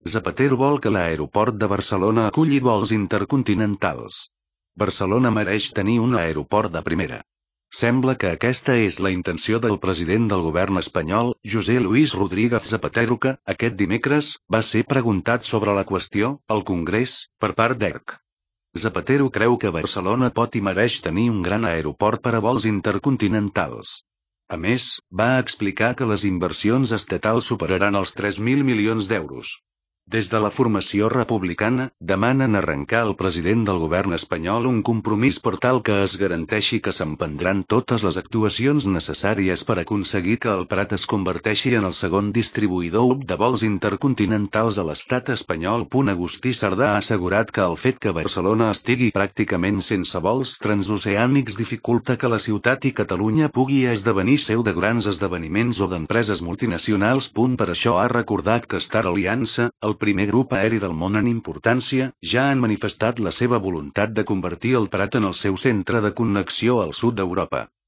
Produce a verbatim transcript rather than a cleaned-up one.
Zapatero vol que l'aeroport de Barcelona aculli vols intercontinentals. Barcelona mereix tenir un aeroport de primera. Sembla que aquesta és la intenció del president del govern espanyol, José Luis Rodríguez Zapatero que, aquest dimecres, va ser preguntat sobre la qüestió, al Congrés, per part d'E R C. Zapatero creu que Barcelona pot i mereix tenir un gran aeroport per a vols intercontinentals. A més, va explicar que les inversions estatals superaran els tres mil milions d'euros. Des de la formació republicana, demanen arrencar al president del govern espanyol un compromís per tal que es garanteixi que s'emprendran totes les actuacions necessàries per aconseguir que el Prat es converteixi en el segon distribuïdor hub de vols intercontinentals a l'estat espanyol. Agustí Sardà ha assegurat que el fet que Barcelona estigui pràcticament sense vols transoceànics dificulta que la ciutat i Catalunya pugui esdevenir seu de grans esdeveniments o d'empreses multinacionals. Per això ha recordat que Star Alliance, el primer grup aeri del món en importància, ja han manifestat la seva voluntat de convertir el Prat en el seu centre de connexió al sud d'Europa.